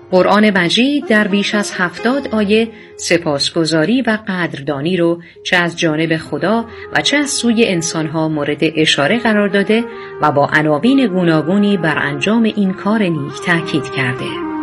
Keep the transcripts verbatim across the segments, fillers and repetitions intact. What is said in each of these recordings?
قرآن مجید در بیش از هفتاد آیه سپاسگزاری و قدردانی رو چه از جانب خدا و چه از سوی انسانها مورد اشاره قرار داده و با عناوین گوناگونی بر انجام این کار نیک تأکید کرده.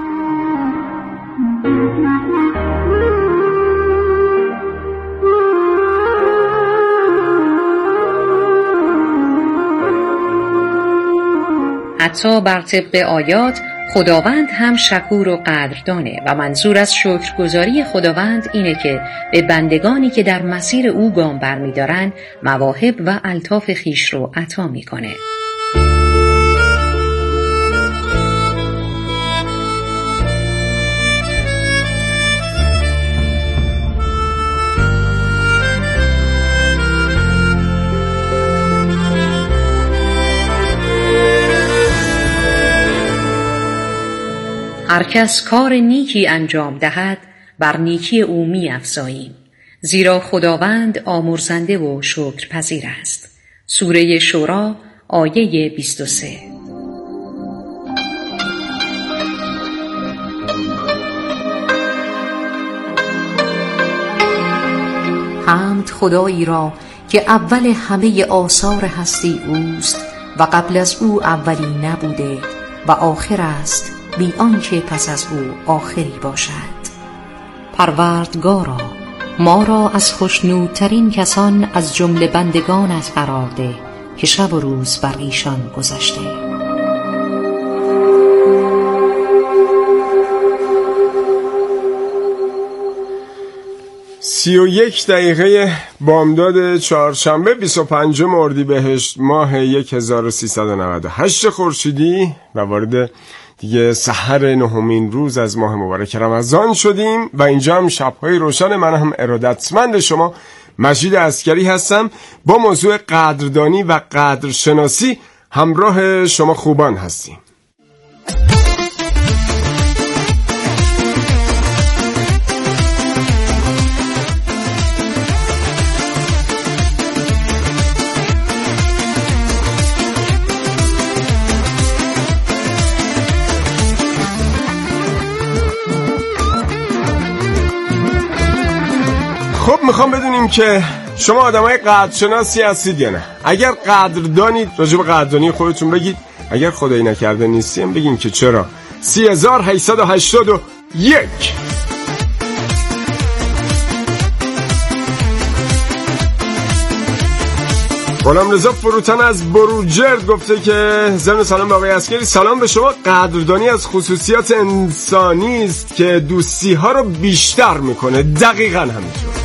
حتی بر طبق آیات خداوند هم شکور و قدردانه و منظور از شکرگزاری خداوند اینه که به بندگانی که در مسیر او گام برمی‌دارن مواهب و الطاف خویش رو عطا میکنه. هر کس کار نیکی انجام دهد بر نیکی او می افزاییم، زیرا خداوند آمرزنده و شکرپذیر است. سوره شورا آیه بیست و سه. حمد خدایی را که اول همه آثار هستی اوست و قبل از او اولی نبوده و آخر است بی آنکه پس از او آخری باشد. پروردگارا، ما را از خوشنودترین کسان از جمله بندگانت قرار ده که شب و روز بر ایشان گذشته. سی و یک دقیقه بامداد چهارشنبه بیست و پنجم اردیبهشت ماه هزار و سیصد و نود و هشت خورشیدی و وارد دیگه سحر نهمین روز از ماه مبارک رمضان شدیم و اینجا هم شب‌های روشن. من هم ارادتمند شما مجید عسکری هستم. با موضوع قدردانی و قدرشناسی همراه شما خوبان هستیم. خب میخوام بدونیم که شما آدمای قدرشناسی هستید یا نه. اگر قدردانید راجع به قدردانی خودتون بگید، اگر خدایی نکرده نیستیم بگیم که چرا. سی هزار و هشتصد و هشتاد و یک. غلامرضا فروتن از بروجرد گفته که ضمن سلام به آقای عسکری، سلام به شما. قدردانی از خصوصیات انسانی است که دوستی ها رو بیشتر میکنه. دقیقاً همینطور.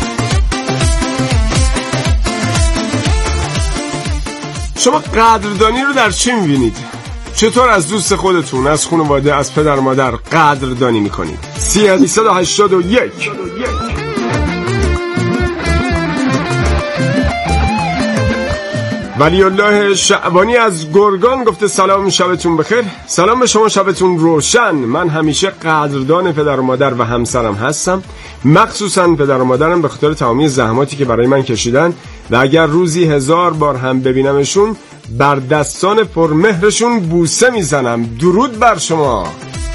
شما قدردانی رو در چی میبینید؟ چطور از دوست خودتون، از خانواده، از پدر مادر قدردانی میکنید؟ سیصد و هشتاد و یک. ولی الله شعبانی از گرگان گفته سلام، شبتون بخیر. سلام به شما، شبتون روشن. من همیشه قدردان پدر و مادر و همسرم هستم، مخصوصا پدر و مادرم به خاطر تمامی زحماتی که برای من کشیدن و اگر روزی هزار بار هم ببینمشون بر دستان پرمهرشون بوسه میزنم. درود بر شما.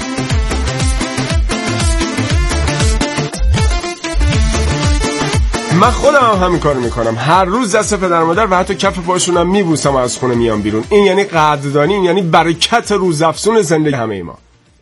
من خودم هم همین کار میکنم، هر روز دست پدر مادر و حتی کف پاشونم میبوسم و از خونه میام بیرون. این یعنی قدردانی، این یعنی برکت روزافزون زندگی همه ما.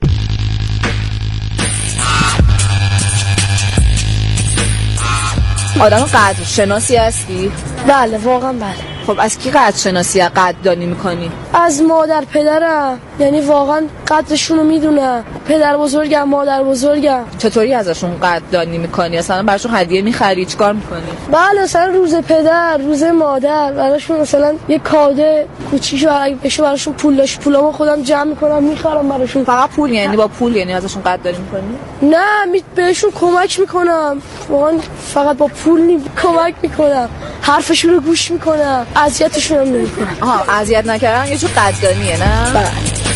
آدم قدرشناسی هستی؟ بله واقعا بله. خب از کی قدرشناسی یا قدردانی میکنی؟ از مادر پدرم، یعنی واقعا قدرشون رو میدونم. پدر بزرگم، مادر بزرگم. چطوری ازشون قدردانی میکنی؟ اصلا براشون هدیه میخری؟ چیکار میکنی؟ بله مثلا روز پدر، روز مادر براشون مثلا یه کاده کوچیکو اگه بشه براشون پول داشت پولامو خودم جمع میکنم میخرم براشون. فقط پول؟ یعنی با پول یعنی ازشون قدردانی میکنی؟ نه می بهشون کمک میکنم، واقعا فقط با پول نی کمک میکنم، حرفشون رو گوش میکنم، اذیتشون هم نمیکنم. آها اذیت نکردن یه جور قدردانیه نه؟ بله.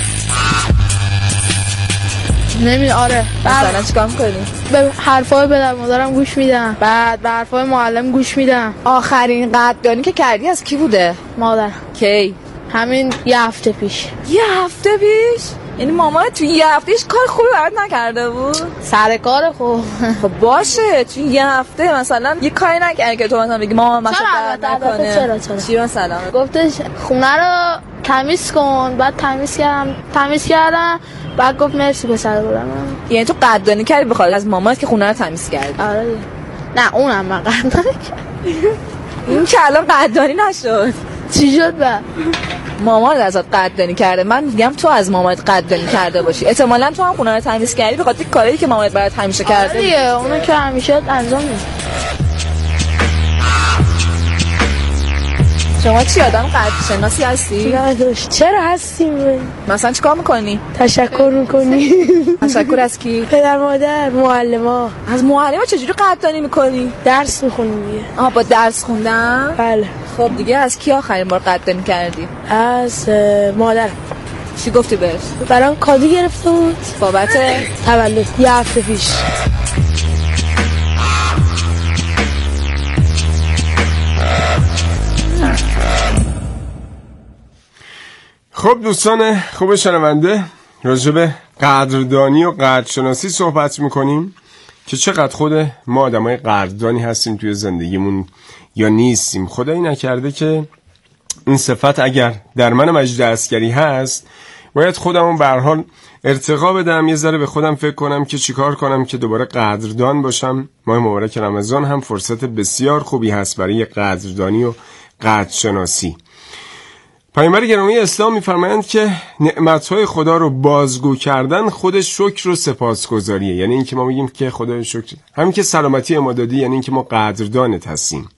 نمی آره مثلا چیکار میکنی؟ به حرفای پدر مادرم گوش میدم، بعد به حرفای معلم گوش میدم. آخرین قدردانی که کردی از کی بوده؟ مادر. کی؟ همین یه هفته پیش. یه هفته پیش؟ یعنی مامانت توی یه هفتهش کار خوبی برات نکرده بود؟ سر کار خوب. خب باشه توی یه هفته مثلا یه کاری نکردی که تو مثلا بگی مامان مثلا درد نکنه؟ چرا چرا؟ چی مثلا؟ گفتش خونه رو تمیز کن، بعد تمیز کردم تمیز کردم بعد گفت مرسی پسر گلم. یعنی تو قدردانی کردی بخواد از مامانت که خونه رو تمیز کردی؟ آره. نه اونم من قدردانی کردم. این که الان قدردانی نشد. چی شد با؟ مامان ازت قدردانی کرده. من میگم تو از مامانت قدردانی کرده باشی. احتمالاً تو هم خونه رو تمیز کردی به خاطر کاری که مامانت برات همیشه کرده. آره دیگه اونو که همیشه انجام میده. شما چی آدم قدر شناسی هستی؟ نداشت. چرا هستیم؟ مثلا چیکار میکنی؟ تشکر میکنی. تشکر از کی؟ پدر مادر، معلما. از معلما چجوری قدردانی میکنی؟ درس میخونیم دیگه. آها با درس خوندن؟ بله. خب دیگه از کی آخرین بار قدردانی کردی؟ از مادر. چی گفتی بهش؟ برام کادو گرفته بود بابت تولد یه هفته پیش. خب دوستان خوب شنونده، راجع به قدردانی و قدرشناسی صحبت میکنیم که چقدر خود ما آدمای قدردانی هستیم توی زندگیمون یا نیستیم. خدایی نکرده که این صفت اگر در من مجید عسکری هست باید خودمون به هر حال ارتقا بدم، یه ذره به خودم فکر کنم که چیکار کنم که دوباره قدردان باشم. ماه مبارک رمضان هم فرصت بسیار خوبی هست برای قدردانی و قدرشناسی. پیامبر گرامی اسلام می‌فرمایند که نعمت‌های خدا رو بازگو کردن خود شکر و سپاسگزاریه. یعنی اینکه ما میگیم که خدای شکر، همین که سلامتی ما دادی یعنی اینکه ما قدردانت هستیم.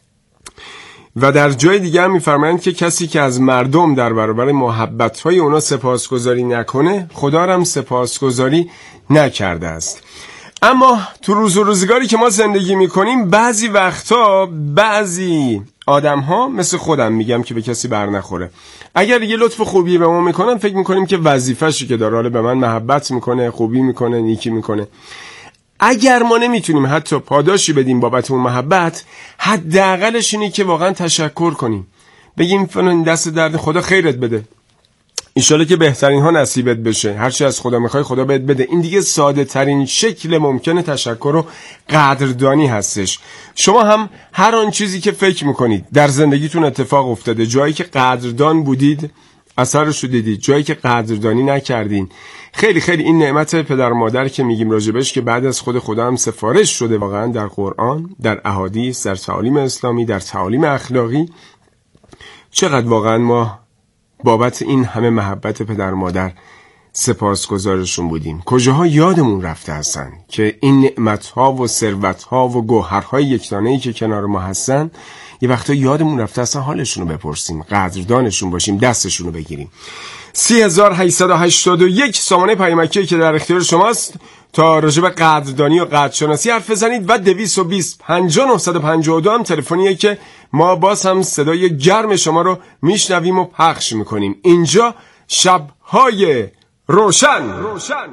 و در جای دیگه هم می‌فرمایند که کسی که از مردم در برابر محبت‌های اونا سپاسگزاری نکنه خدا هم سپاسگزاری نکرده است. اما تو روز و روزگاری که ما زندگی میکنیم بعضی وقتا بعضی آدم ها مثل خودم میگم که به کسی بر نخوره، اگر یه لطف خوبی به ما میکنن فکر میکنیم که وظیفه‌شه که داره، حالا به من محبت میکنه، خوبی میکنه، نیکی میکنه. اگر ما نمیتونیم حتی پاداشی بدیم بابت اون محبت، حداقلش اینه که واقعا تشکر کنیم، بگیم فلان دست درد خدا خیرت بده، انشالله که بهترین ها نصیبت بشه، هرچی از خدا میخوای خدا بهت بده. این دیگه ساده ترین شکل ممکنه تشکر و قدردانی هستش. شما هم هر آن چیزی که فکر میکنید در زندگیتون اتفاق افتاده، جایی که قدردان بودید اثرشو دیدید، جایی که قدردانی نکردین، خیلی خیلی این نعمت پدر مادر که میگیم راجبش که بعد از خود خدا هم سفارش شده واقعا در قرآن، در احادیث، در تعالیم اسلامی، در تعالیم اخلاقی، چقدر واقعا ما بابت این همه محبت پدر مادر سپاسگزارشون بودیم. کجاها یادمون رفته هستن که این نعمت‌ها و ثروت‌ها و گوهرهای یکدانه‌ای که کنار ما هستن یه وقتا یادمون رفته هستن حالشون رو بپرسیم، قدردانشون باشیم، دستشون رو بگیریم. سی هزار و هشتصد و هشتاد و یک سامانه پیامکی که در اختیار شماست تا راجع به قدردانی و قدرشناسی حرف بزنید و دویست و بیست پنجاه و نه صد و پنجاه و دو هم تلفنیه که ما باز هم صدای گرم شما رو میشنویم و پخش میکنیم. اینجا شب‌های روشن, روشن.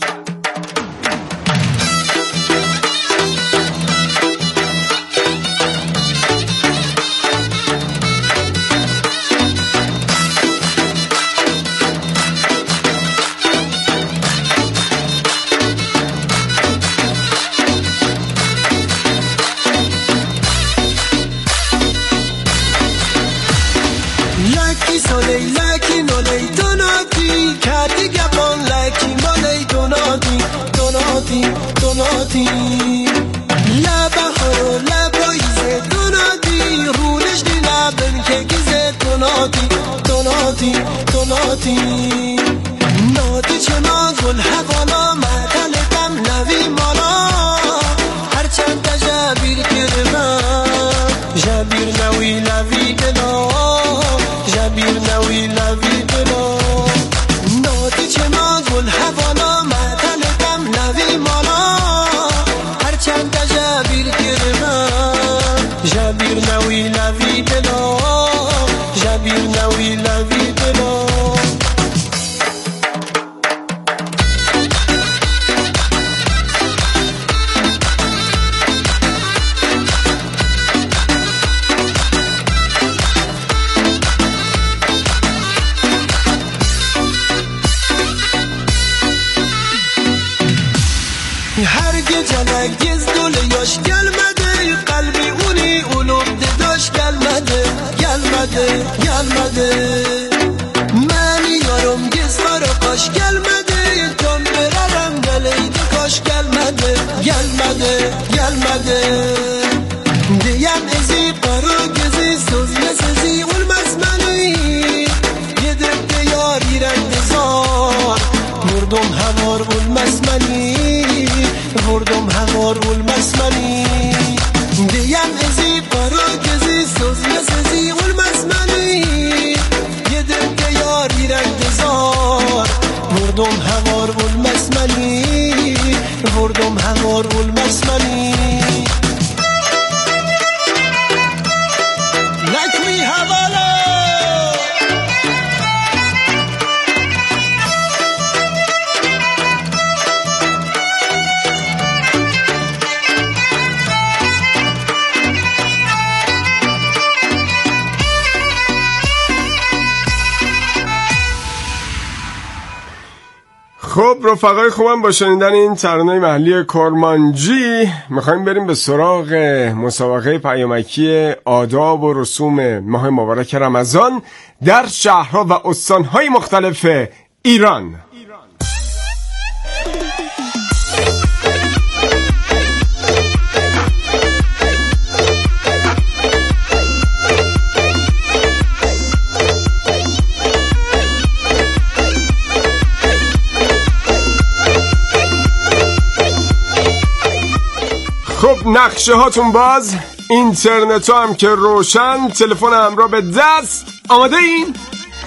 دوناتی لبه ها لبایزه دوناتی رونش دی لبن که گیزه دوناتی دوناتی دوناتی ناتی چما گل حوالا مطلقم نوی مالا هرچند جبیر کرما جبیر نوی لوی دلا جبیر نوی لوی دلا ناتی چما گل حوالا مطلقم نوی مالا هرچند جبیر کرما جبیر نوی لوی دلا جبیر نوی لوی دلا gelmedi. Məni yarım gezmara kaş gelmedi. Can verərəm gələydi kaş gelmedi. Gelmedi, gelmedi. Deyəm ezi qara gezi sözlə sezi olmaz məni. Gedib de yar irəndi zar. Vurdum həvar olmaz məni. Vurdum həvar olmaz məni. Deyəm ezi qara gezi sözlə sezi olmaz məni. Gedib de yar irəndi zar. Vurdum həvar olmaz məni. Vurdum həvar olmaz məni. Nakmi havala. خب رفقای خوبم، با شنیدن این ترانه محلی کرمانجی میخوایم بریم به سراغ مسابقه پیامکی آداب و رسوم ماه مبارک رمضان در شهرها و استانهای مختلف ایران. خب نقشه هاتون باز، اینترنت ها هم که روشن، تلفن همراه به دست. آماده این؟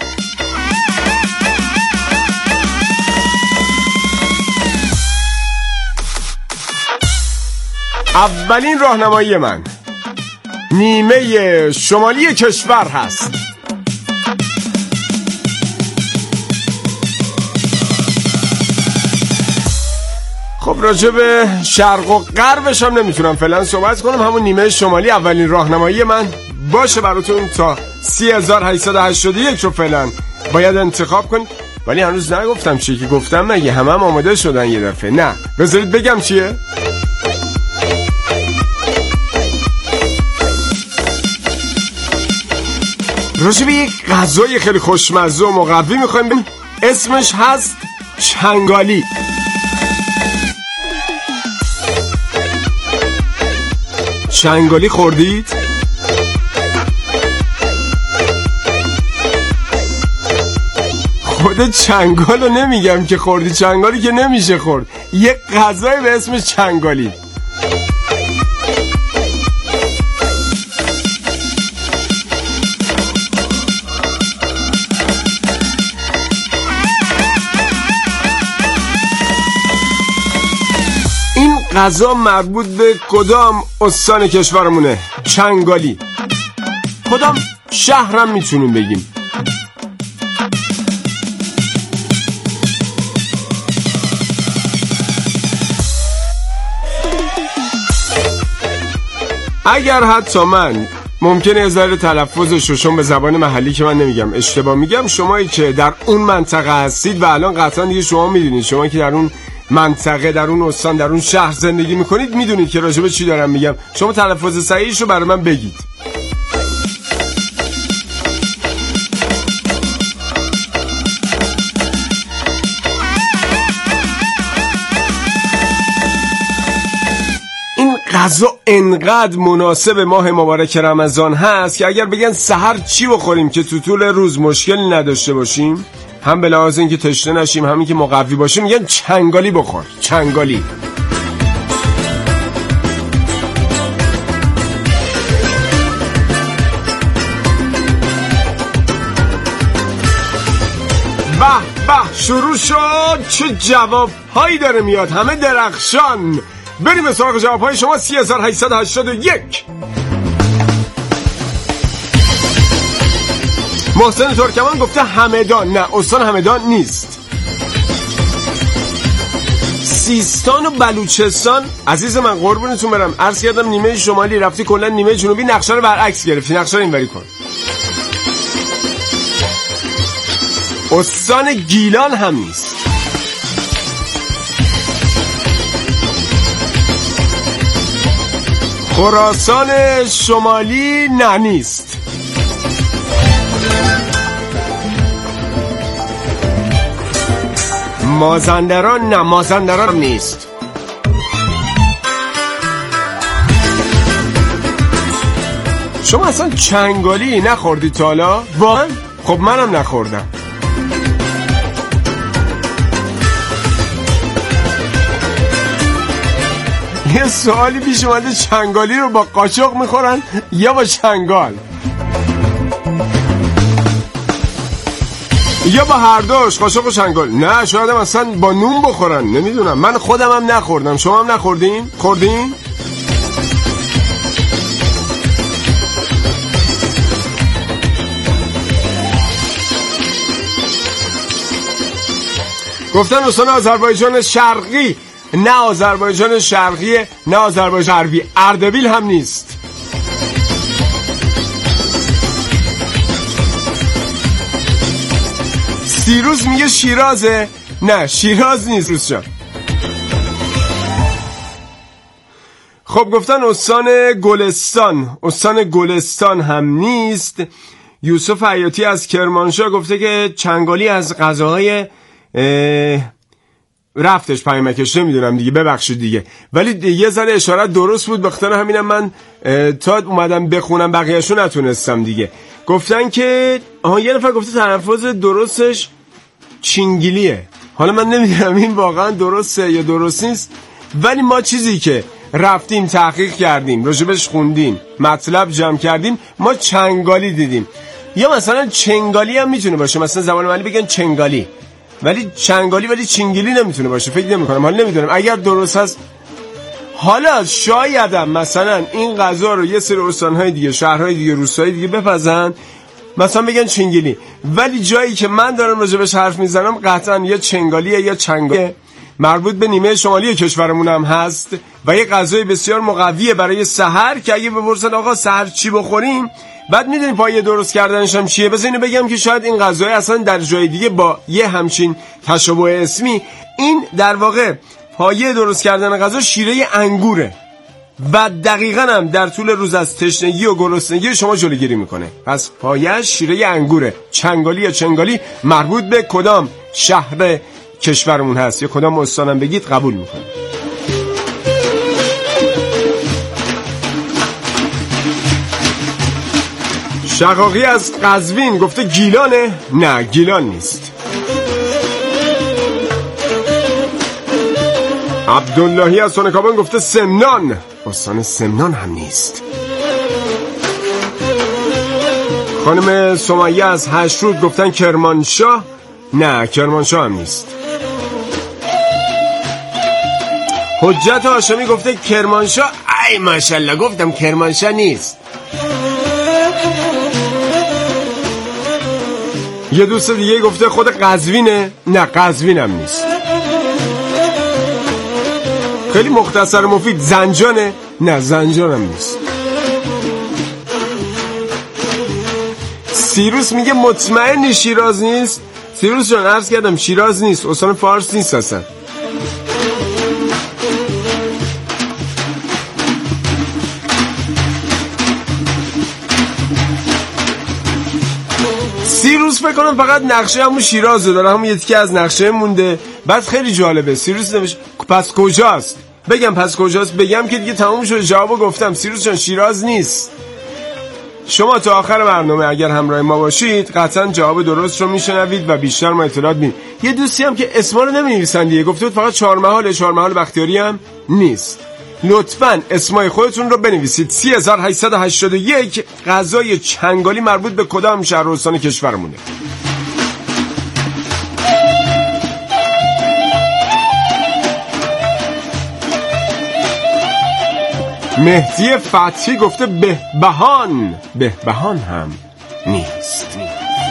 اولین راهنمایی من نیمه شمالی کشور هست. خب راجع به شرق و غربش هم نمیتونم فعلا صحبت کنم، همون نیمه شمالی اولین راهنمایی من باشه براتون. تا سی هزار و هشتصد و هشتاد و یک رو فعلا باید انتخاب کنید، ولی هنوز نگفتم چیه که گفتم مگه همه هم آماده شدن یه دفعه؟ نه، بذارید بگم چیه. راجع به یک غذای خیلی خوشمزه و مقوی میخوایم، اسمش هست چنگالی. چنگالی خوردید؟ خود چنگال رو نمیگم که خوردی، چنگالی که نمیشه خورد، یک غذای به اسم چنگالی. غذا مربوط به کدام استان کشورمونه؟ چنگالی. کدام شهرم میتونیم بگیم؟ اگر حتی من ممکنه از ذره تلفظ ششم به زبان محلی که من نمیگم اشتباه میگم، شمایی که در اون منطقه هستید و الان قطعا دیگه شما میدونید، شما که در اون منطقه، در اون استان، در اون شهر زندگی میکنید، میدونید که راجبه چی دارم میگم. شما تلفظ صحیحش رو برای من بگید. این غذا انقدر مناسب ماه مبارک رمضان هست که اگر بگن سحر چی بخوریم که تو طول روز مشکلی نداشته باشیم، هم به لحاظ اینکه تشنه نشیم، همین که مقوی باشیم، میگن چنگالی بخور. چنگالی. به به شروع شد. چه جواب هایی داره میاد، همه درخشان. بریم به سراغ جواب های شما. سی هزار و هشتصد و هشتاد و یک. محسن ترکمان گفته همدان. نه، استان همدان نیست. سیستان و بلوچستان. عزیز من قربونتون برم، عرض کردم نیمه شمالی، رفتی کلا نیمه جنوبی، نقشه رو برعکس گرفتی. نقشه رو اینوری کن. استان گیلان هم نیست. خراسان شمالی نه نیست. مازندران؟ نه، مازندران نیست. شما اصلا چنگالی نخوردید تا حالا؟ واقعا؟ خب منم نخوردم. یه سوالی پیش اومده، چنگالی رو با قاشق میخورن یا با چنگال؟ یا با هر دوش، قاشق و چنگال؟ نه، شاید هم اصلا با نون بخورن، نمیدونم. من خودم هم نخوردم. شما هم نخوردین؟ خوردین؟ گفتن استان آذربایجان شرقی. نه آذربایجان شرقیه، نه آذربایجان غربی. اردبیل هم نیست. سیروس میگه شیرازه. نه، شیراز نیست روز جان. خب گفتن استان گلستان. استان گلستان هم نیست. یوسف حیاتی از کرمانشاه گفته که چنگالی از غذاهای رفتش پیامکش، نمیدونم دیگه، ببخشید دیگه، ولی یه ذره اشارت درست بود. بخاطر همینم من تا اومدم بخونم بقیه‌شو نتونستم دیگه. گفتن که آها یه نفر گفته تلفظ درستش چینگیلیه. حالا من نمیدونم این واقعا درسته یا درست نیست، ولی ما چیزی که رفتیم تحقیق کردیم، راجبش خوندیم، مطلب جمع کردیم، ما چنگالی دیدیم. یا مثلا چنگالی هم میتونه باشه، مثلا زبان محلی بگن چنگالی، ولی چنگالی ولی چینگیلی نمیتونه باشه. فکر نمی‌کنم، حالا نمیدونم اگر درست هست. حالا شایدم مثلا این غذا رو یه سری استان‌های دیگه، شهرهای دیگه، روستاهای دیگه بپزن، مثلا بگن چینگیلی، ولی جایی که من دارم راجبش حرف میزنم قطعا یا چنگالیه یا چنگالی. مربوط به نیمه شمالی کشورمون هم هست و یه غذای بسیار مقویه برای سحر که اگه بپرسن آقا سحر چی بخوریم، بعد میدونی پایه درست کردنش هم چیه. بذار اینو بگم که شاید این غذای اصلا در جای دیگه با یه همچین تشابه اسمی، این در واقع پایه درست کردن غذا شیره انگوره و دقیقاً هم در طول روز از تشنگی و گرسنگی شما جلوگیری میکنه. پس پایه شیره انگوره. چنگالی یا چنگالی مربوط به کدام شهر کشورمون هست یا کدام استانم بگید قبول میکنه. شقاقی از قزوین گفته گیلانه. نه، گیلان نیست. عبداللهی از سونکابان گفته سمنان. استان سمنان هم نیست. خانم سمیه از هشرود گفتن کرمانشاه. نه، کرمانشاه هم نیست. حجت هاشمی گفته کرمانشاه. ای ماشاءالله، گفتم کرمانشاه نیست. یه دوست دیگه گفته خود قزوینه. نه، قزوین هم نیست. خیلی مختصر مفید، زنجانه. نه، زنجان هم نیست. سیروس میگه مطمئنی شیراز نیست. سیروس جان عرض کردم شیراز نیست، استان فارس نیست اصلا. سیروس فکر کنم فقط نقشه همون شیراز رو داره، همون یه تیکه از نقشه مونده. بعد خیلی جالبه سیروس نمیشه. پس کجاست؟ بگم پس کجاست؟ بگم که دیگه تموم شد، جوابو گفتم. سیروس جان شیراز نیست. شما تا آخر برنامه اگر همراه ما باشید قطعا جواب درست رو میشنوید و بیشتر ما اطلاعات میدیم. یه دوستی هم که اسما رو نمی‌نویسن دیگه، گفته بود فقط چهارمحال. چهارمحال بختیاری هم نیست. لطفاً اسمای خودتون رو بنویسید. سه هزار و هشتصد و هشتاد و یک غذای چنگالی مربوط به کدام شهر و استان کشورمونه؟ مهدی فتحی گفته بهبهان. بهبهان هم نیست.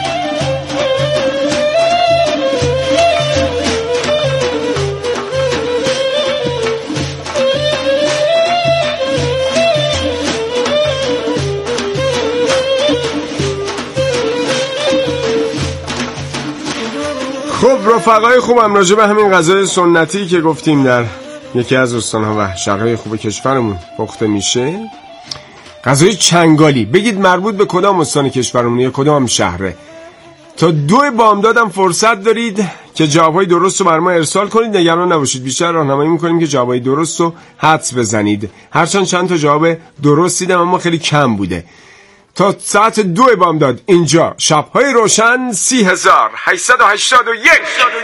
خب رفقای خوبم، راجع به همین غذای سنتی که گفتیم در یکی از استان‌ها و شهرهای خوب کشورمون پخته میشه، غذای چنگالی، بگید مربوط به کدام استان کشورمون یا کدام شهره؟ تا دو بامدادم فرصت دارید که جوابای درست رو بر ما ارسال کنید. نگران نباشید، بیشتر راهنمایی میکنیم که جوابای درست رو حدس بزنید. هرچند چند تا جواب درست دیدم اما خیلی کم بوده. تا ساعت دو بامداد اینجا شب‌های روشن سی هزار هشتصد و هشتاد و یک.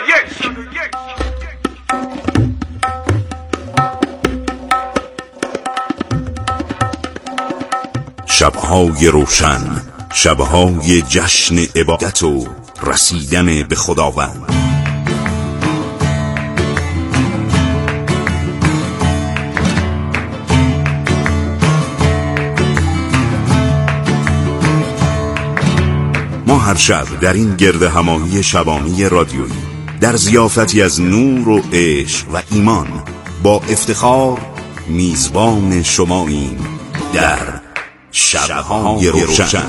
شب‌های روشن، شب‌های جشن عبادت و رسیدن به خداوند. ما هر شب در این گرد همایی شبانی رادیویی در ضیافتی از نور و عشق و ایمان با افتخار میزبان شماییم در شب‌های روشن.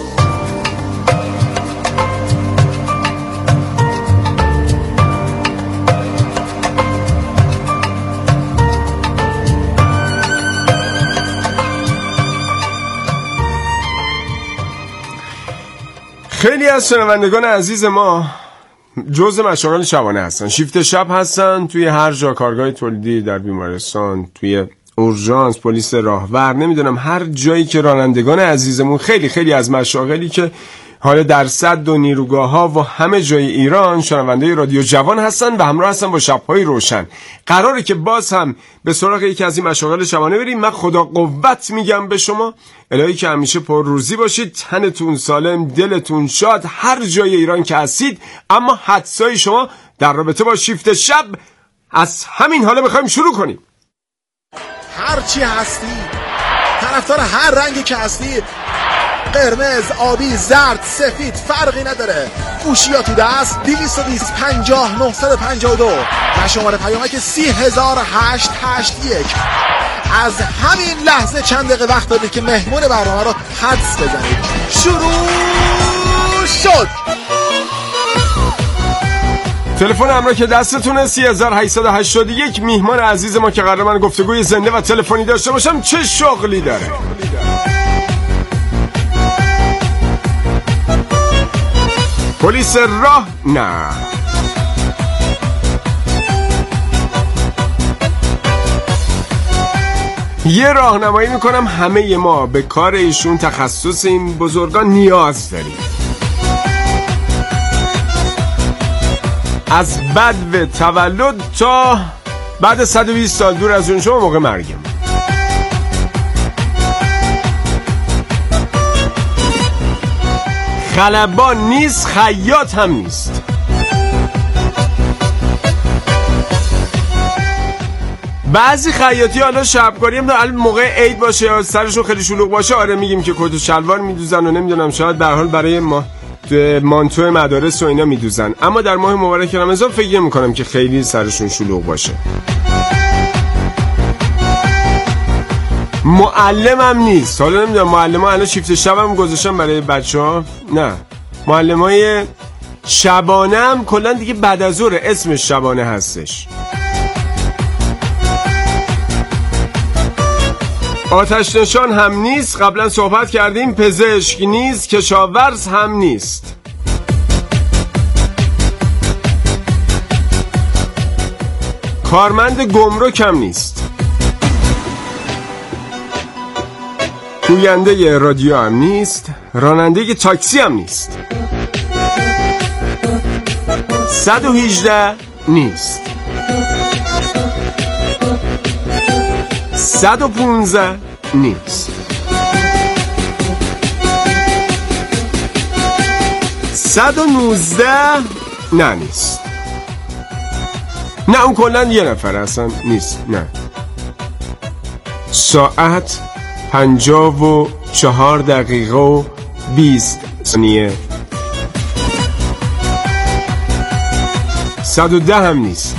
خیلی از شنوندگان عزیز ما جزء مشاغل شبانه هستن، شیفت شب هستن، توی هر جا، کارگاه تولیدی، در بیمارستان، توی اورژانس، پلیس راهور، نمیدونم هر جایی که رانندگان عزیزمون خیلی خیلی از مشاغلی که حالا در صد و نیروگاه ها و همه جای ایران شنونده رادیو جوان هستن و همراه هستن با شب‌های روشن. قراره که باز هم به سراغ یکی از این مشاغل شبانه بریم. من خدا قوت میگم به شما، الهی که همیشه پر روزی باشید، تنتون سالم، دلتون شاد، هر جای ایران که هستید. اما حدسای شما در رابطه با شیفت شب از همین حالا میخوایم شروع کنیم. هر چی هستی، طرفدار هر رنگی که هستی، قرمز، آبی، زرد، سفید، فرقی نداره. گوشیا تو دست، دویست و بیست پنجاه نهصد و پنجاه و دو و شماره پیامک سی هزار هشتصد و هشتاد و یک. از همین لحظه چند دقیقه وقت دارید که مهمون برنامه رو حدس بزنید. شروع شد. تلفن همراه که دستتونه سی هزار هشتصد و هشتاد و یک. میهمان عزیز ما که قرار من گفتگوی زنده و تلفنی داشته باشم چه شغلی داره؟ پلیس راه؟ نه. یه راهنمایی میکنم، همه ما به کار ایشون، تخصص این بزرگان نیاز داریم. از بدو تولد تا بعد صد و بیست سال دور از اون شما موقع مرگم. خلبان نیست، خیاط هم نیست. بعضی خیاطی حالا شبکاری هم دارن، موقع عید باشه یا سرشون خیلی شلوغ باشه، آره میگیم که کت و شلوار میدوزن و نمیدونم شاید به هر حال برای ما مانتو مدارس و اینا میدوزن. اما در ماه مبارک رمضان فکر نمی‌کنم که خیلی سرشون شلوغ باشه. معلمم نیست. حالا نمیدونم معلم‌ها الان شیفت شبم گذاشتن برای بچه‌ها؟ نه. معلمای شبانه هم کلا دیگه بعد از ظهر اسمش شبانه هستش. آتش نشان هم نیست، قبلا صحبت کردیم. پزشک نیست، کشاورز هم نیست. کارمند گمرک هم نیست. گوینده رادیو هم نیست. راننده تاکسی هم نیست. صد و هجده نیست. صد و پونزده نیست. صد و نوزده نه نیست. نه اون کلن یه نفر اصلا نیست. نه. ساعت پنجاه و چهار دقیقه و بیست ثانیه. صد و ده هم نیست.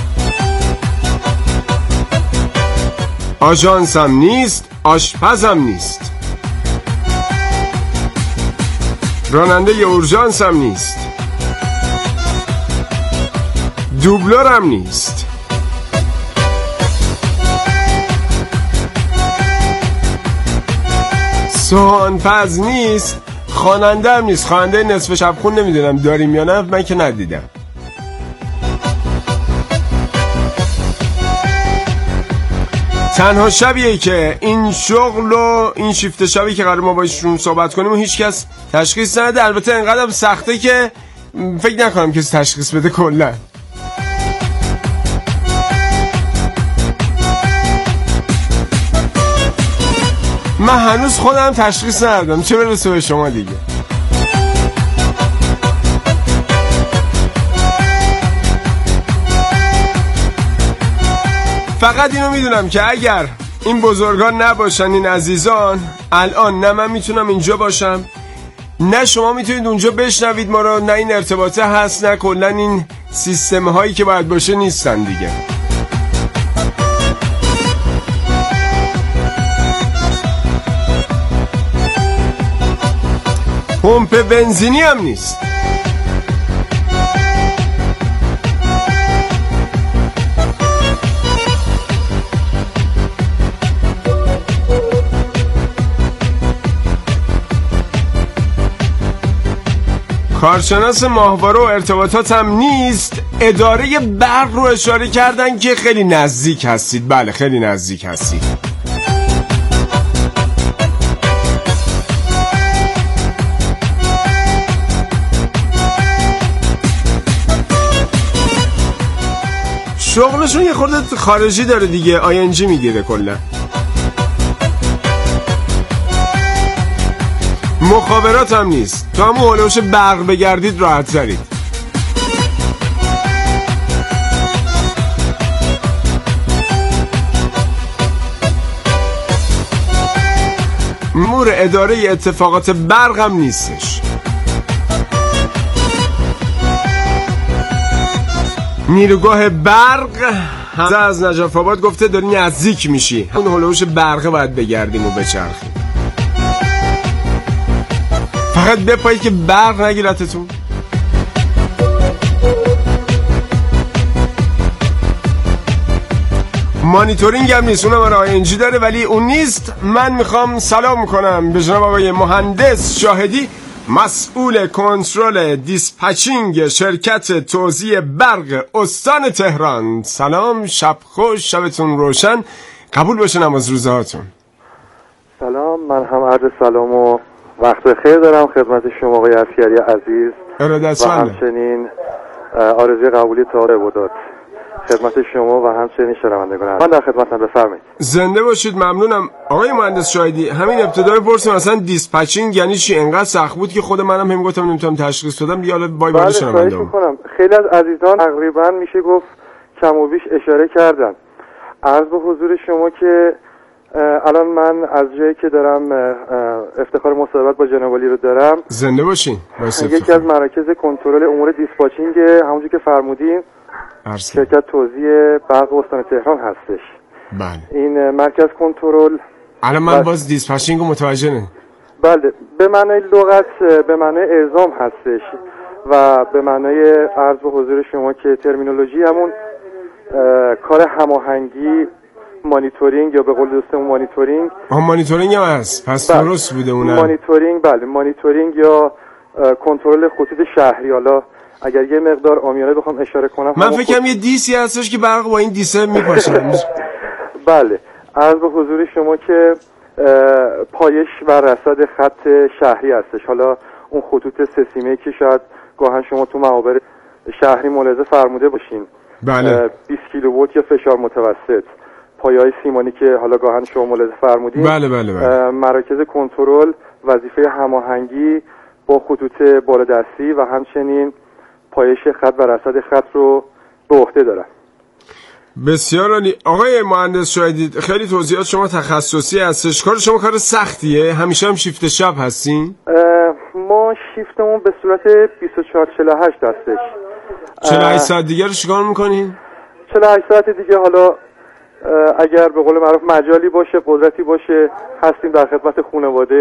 آژانس هم نیست. آشپز هم نیست. راننده اورژانس هم نیست. دوبلور هم نیست. سوهانپز نیست. خواننده هم نیست، خواننده نصف شب خون نمیدونم داریم یا نه، من که ندیدم. تنها شبیه که این شغل و این شیفت شبی که قرار ما باشون صحبت کنیم و هیچ کس تشخیص نده. البته انقدر سخته که فکر نکنم کسی تشخیص بده کلا. من هنوز خودم تشخیص ندادم، چه برسه به شما دیگه. فقط اینو میدونم که اگر این بزرگان نباشن، این عزیزان، الان نه من میتونم اینجا باشم، نه شما میتونید اونجا بشنوید ما رو، نه این ارتباطه هست، نه کلا این سیستم هایی که باید باشه نیستن دیگه. پمپ بنزینی هم نیست. کارشناس ماهواره و ارتباطات هم نیست. اداره برق رو اشاره کردن که خیلی نزدیک هستید. بله خیلی نزدیک هستید. شغلشون یه خورده خارجی داره دیگه، آی ان جی میگیره کلا. مخابرات هم نیست. تو همون هلوش برق بگردید راحت ترید. مور اداره اتفاقات برق هم نیستش. نیروگاه برق همزه از نجف آباد گفته داری نزدیک میشی، اون هلوش برقه باید بگردیم و بچرخیم. فقط بپایید که برق نگیرتتون. مانیتورینگ هم نیست، اونم آی ان جی داره ولی اون نیست. من میخوام سلام کنم به جناب آقای مهندس شاهدی، مسئول کنترل دیسپچینگ شرکت توزیع برق استان تهران. سلام، شب خوش، شبتون روشن، قبول باشه نماز روزه هاتون. سلام، من هم عرض سلام و وقت خیر دارم خدمت شما آقای عسکری عزیز و همچنین آرزوی قبولی تاره بوداد خدمت شما و همچنین شنوندگان. من در خدمتم، بفرمایید. زنده باشید، ممنونم. آقای مهندس شاهدی، همین ابتدای پرسیم مثلا دیسپچینگ یعنی چی؟ انقدر سخت بود که خود منم هم گفتم نمیتونم تشخیص بدم. دیگه حالا وای وای شنوندم. میکنم خیلی از عزیزان تقریبا میشه گفت کم و بیش اشاره کردن. عرض به حضور شما که الان من از جایی که دارم افتخار مصاحبت با جناب عالی رو دارم، زنده باشین. یکی از مراکز کنترل امور دیسپچینگ همونجوری که فرمودین شرکت توزیع برق استان تهران هستش. بله. این مرکز کنترل الان من باز دیسپچینگ رو متوجه نمیشم. بله، به معنای لغت به معنای اعزام هستش و به معنای عرض به حضور شما که ترمینولوژی همون کار هماهنگی، مانیتورینگ یا به قول دوستمون مانیتورینگ. آها، مانیتورینگ هم هست. پس بله. درست بوده اونم. مانیتورینگ، بله، مانیتورینگ یا کنترل خطوط شهری. حالا اگر یه مقدار عامیانه بخوام اشاره کنم، من فکر کنم یه دیسی هستش که برق با این دیسه میپاشه. بله، عرض به حضور شما که پایش و رصد خط شهری هستش. حالا اون خطوط سه سیمه‌ای که شاید گاهن شما تو معابر شهری ملاحظه فرموده باشین. بله. بیست کیلووولت یا فشار متوسط، پایه‌های سیمانی که حالا گاهن شما ملاحظه فرمودین. بله بله بله. مراکز کنترل وظیفه هماهنگی با خطوط بالادستی و همچنین پایش خط و رصد خط رو به عهده دارن. بسیار عالی. آقای مهندس شاهدی، خیلی توضیحات شما تخصصی هستش. کار شما کار سختیه؟ همیشه هم شیفت شب هستین؟ ما شیفتمون به صورت بیست و چهار چهل و هشت هستش. چهل و هشت ساعت دیگه رو چیکار میکنین؟ چهل و هشت ساعت دیگه حالا اگر به قول معروف مجالی باشه، قدرتی باشه، هستیم در خدمت خانواده